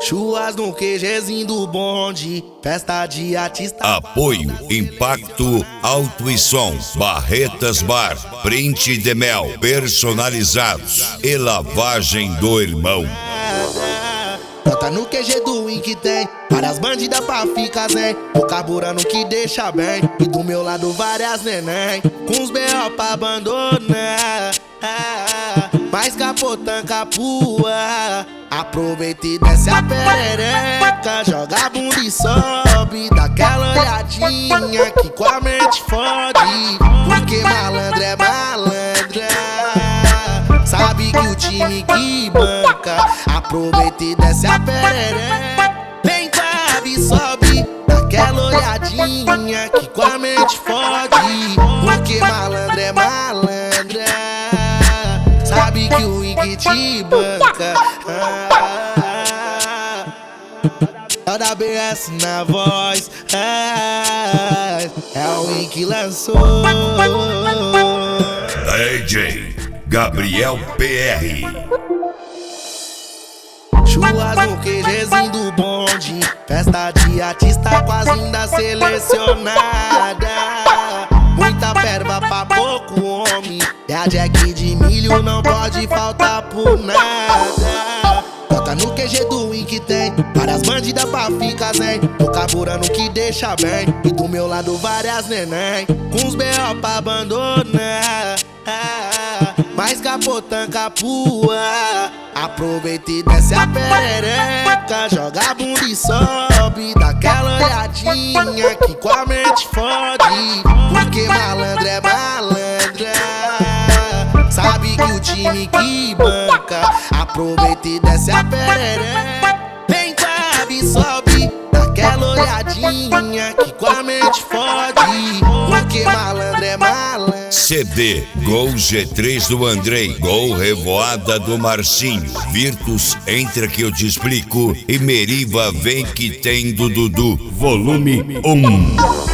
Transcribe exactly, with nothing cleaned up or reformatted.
Chuas no QGzinho do bonde, festa de artista. Apoio, Impacto, Alto e Som, Barretas Bar, Print de Mel, personalizados e lavagem do irmão. Bota no Q G do Win que tem várias bandidas pra ficar zen. Tô carburando que deixa bem, e do meu lado várias neném com os B O pra abandonar. Mas capotã capua, aproveita e desce a perereca, joga a bunda e sobe, dá aquela olhadinha que com a mente fode. Porque malandro é malandra, sabe que o time que banca. Aproveita e desce a perereca, vem cá e sobe, dá aquela olhadinha que com a mente fode. Porque malandro é malandra, sabe que o Wing te banca. É o da B S na voz, é, é o Wing que lançou. D J Gabriel P R. Chuas no QGzinho do bonde, festa de artista quase ainda selecionada. Muita perva pra pouco homem, e a Jack de milho não pode faltar por nada. Bota no Q G do Win que tem várias bandidas pra ficar zen. Tô carburando que deixa bem, e do meu lado várias neném com os B O pra abandonar. Mas capotã capua, aproveita e desce a perereca, joga a bunda e sobe, dá aquela olhadinha que com a mente fode. Porque malandro é malandra, sabe que o time que banca. Aproveita e desce a perereca, vem cá e sobe, dá aquela olhadinha que com a mente fode. Porque malandro é malandra. C D Gol G três do Andrei, Gol Revoada do Marcinho, Virtus Entra que eu te explico e Meriva Vem que tem do Dudu, volume um.